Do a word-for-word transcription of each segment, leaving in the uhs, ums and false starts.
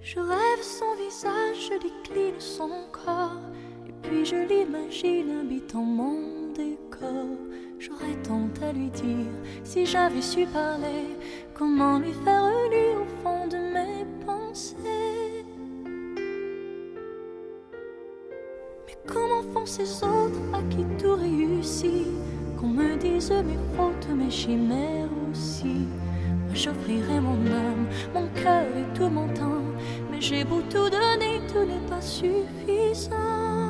Je rêve son visage, je décline son corps, et puis je l'imagine habitant mon décor. J'aurais tant à lui dire si j'avais su parler, comment lui faire lire au fond de mes pensées. Mais comment font ces autres à qui tout réussit, qu'on me dise mes fautes, mes chimères aussi. Moi j'offrirai mon âme, mon cœur et tout mon temps, mais j'ai beau tout donner, tout n'est pas suffisant.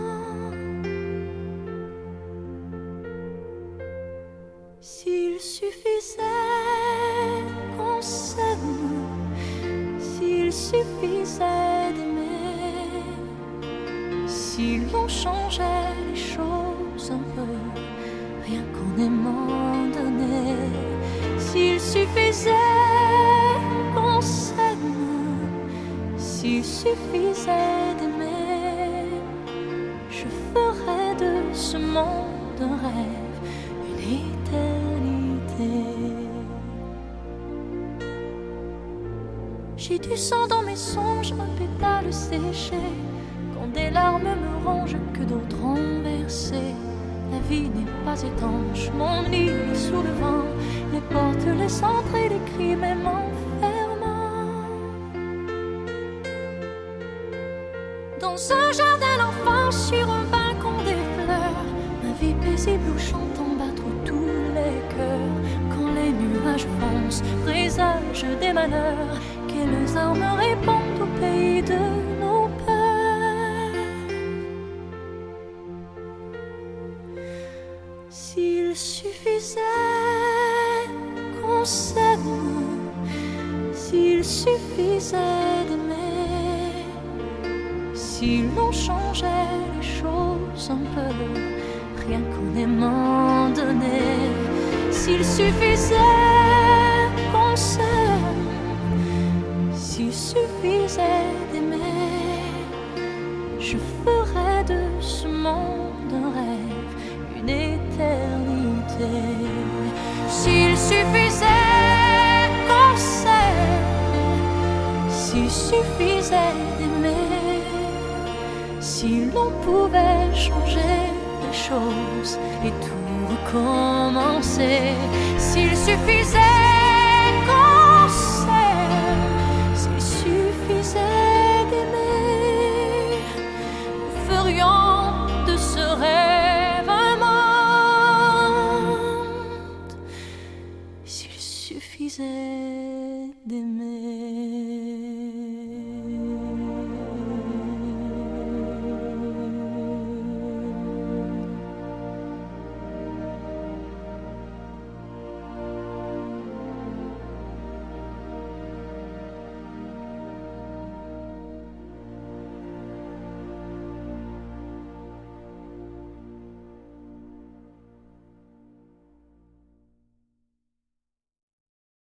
S'il suffisait qu'on s'aime, s'il suffisait d'aimer, si l'on changeait les choses un peu, rien qu'en aimant donner. S'il suffisait qu'on s'aime, s'il suffisait d'aimer, je ferais de ce monde un rêve, une éternité. J'ai du sang dans mes songes, un pétale séché, quand des larmes me rongent que d'autres ont versé. La vie n'est pas étanche, mon lit est sous le vent, les portes, les centres et les cris même m'enfermant. Dans un jardin d'enfants, sur un balcon des fleurs, ma vie paisible où chantant battre tous les cœurs. Quand les nuages foncent, présagent des malheurs, quelles armes répondent au pays de nos peurs. S'il suffisait qu'on s'aime, s'il suffisait d'aimer, si l'on changeait les choses un peu, rien qu'en aimant donner. S'il suffisait qu'on s'aime, s'il suffisait d'aimer, je ferais de ce monde un rêve, une éternité. S'il suffisait qu'on s'aime, s'il suffisait d'aimer, si l'on pouvait changer les choses et tout recommencer. S'il suffisait